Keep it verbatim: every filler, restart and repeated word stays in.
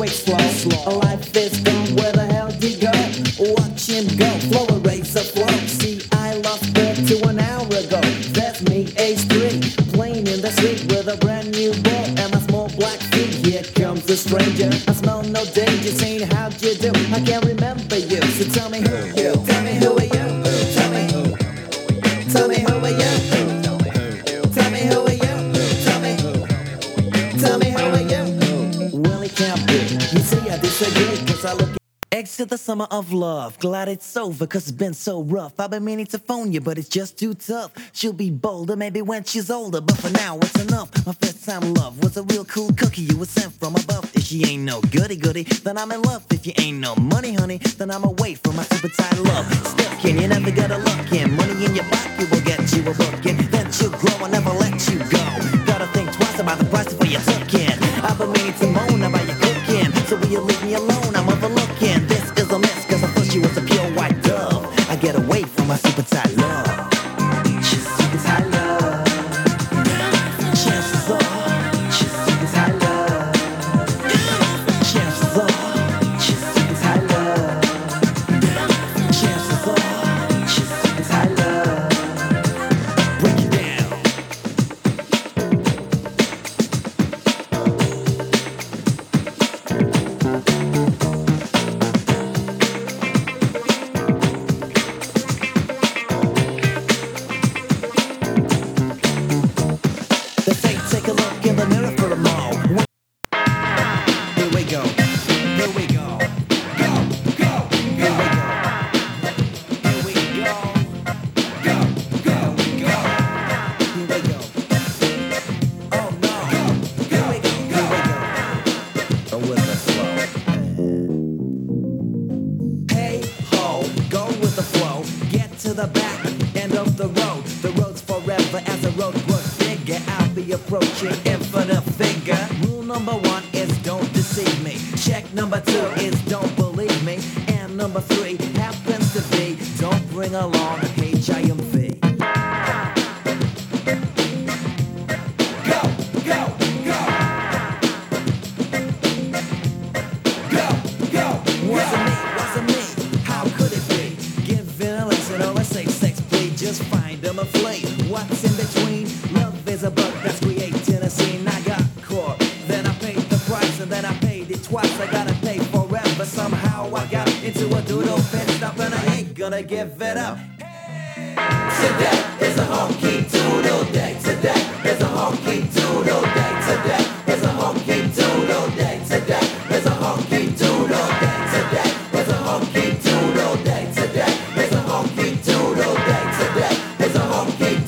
slow, slow. Life is gone, where the hell did he go? Watch him go, flow a razor flow. See, I lost birth to an hour ago. That's me, age three, playing in the street with a brand new ball and my small black feet. Here comes a stranger, I smell no danger, saying how'd you do? I can't remember you, so tell me who you. Tell me who are you? Tell me, tell me who are you? Tell me who are you? Tell me, tell me who are you? Well, it can't be. You see, I disagree, cause I look. Exit the summer of love, glad it's over cause it's been so rough. I've been meaning to phone you but it's just too tough. She'll be bolder maybe when she's older, but for now it's enough. My first time love was a real cool cookie you were sent from above. If she ain't no goody goody, then I'm in love. If you ain't no money honey, then I'm away from my super tight love. Stuck in, you never gotta look in. Money in your pocket will get you a booking. Then she'll grow, I'll never let you go. Gotta think twice about the price before you took in. I've been meaning to moan about your cooking, so will you leave me alone? I'm overlooking. This is a mess, cause I thought she was a pure white dove. I get away from my super tight love. She's super tight love. Chances are, she's super tight love. Chances are, she's super tight love. Chances are, she's super tight love. Break it down. They say take a look in the mirror for a moment. Here we go, here we go, go, go, here we go, here we go, go, go, go, here we go. Oh no, here we go, here we go. Go with the flow. Hey ho, go with the flow. Get to the back end of the road. The road's forever as the road grows bigger. I'll be approaching infinite figure. Rule number one is don't deceive me. Check number two is don't believe me. And number three happens to be don't bring along H I M V. Go, go, go. Go, go. Wasn't me, wasn't me. How could it be? Give in a lesson or a safe sex plea. Just find them a flea. What's in between? Love is a bug that's creating a scene. I got caught, then I paid the price, and then I paid it twice. I gotta pay forever. Somehow I got into a doodle pit stop, and I ain't gonna give it up. Today is a honky doodle day. Today is a honky doodle day. Today is a honky doodle day. Today is a honky doodle day. Today is a honky doodle day. Today is a honky doodle day. Today is a honky